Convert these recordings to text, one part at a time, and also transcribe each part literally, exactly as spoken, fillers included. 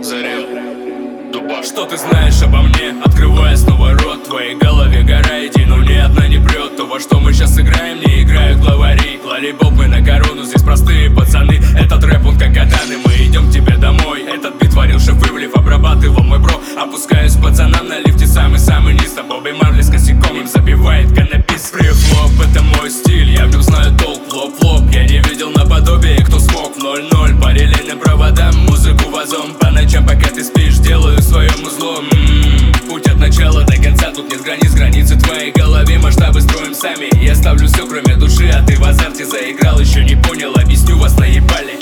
Зарел, Дубаш. Что ты знаешь обо мне? Открывая снова рот, в твоей голове гора идей, но ни одна не прет. То, во что мы сейчас играем, не играют главари. Лолипоп мы на корону, здесь простые пацаны. Этот рэп, он как катаны, мы идем к тебе домой. Этот бит творил шеф Ивлев, обрабатывал мой бро. Опускаюсь к пацанам на лифте, самый-самый низ. А Бобби Марли с косяком им забивает каннабис. Фри-флоп, это мой стиль, я в нем знаю толк. Флоп-флоп, я не видел наподобие, кто смог. В ноль-ноль, параллельным проводам, музыку вазом. По ночам, пока ты спишь, делаю своим узлом. М-м-м. Путь от начала до конца, тут нет границ, границы в твоей голове, масштабы строим сами. Я ставлю все, кроме души, а ты в азарте заиграл, еще не понял, объясню, вас наебали.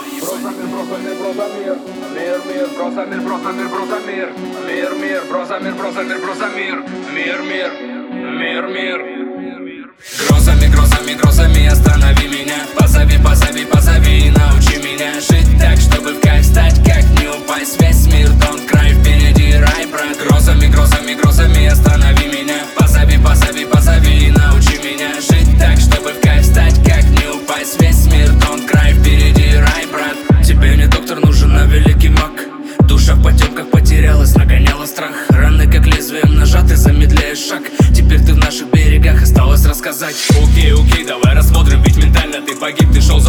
Мир, мир, просто мир, просто мир, просто мир. Мир, мир, просто мир, просто мир, просто мир. Мир, мир, мир, мир. Грозами, грозами, грозами останови меня. Позови, позови, позови и научи меня жить так, чтобы в кайф стать, как не упасть. Весь мир, don't cry, впереди рай, брат. Грозами, грозами, грозами останови меня. Позови, позови, позови и научи меня жить так, чтобы в кайф стать, как не упасть. Весь мир, don't cry, впереди рай, брат. Тебе не доктор нужен, а великий маг. Душа в потемках потерялась, нагоняла страх. Раны как лезвием ножа, ты замедляешь шаг. Теперь ты в наших берегах, осталось рассказать. Окей, окей, давай рассмотрим, ведь ментально ты погиб. Ты шел за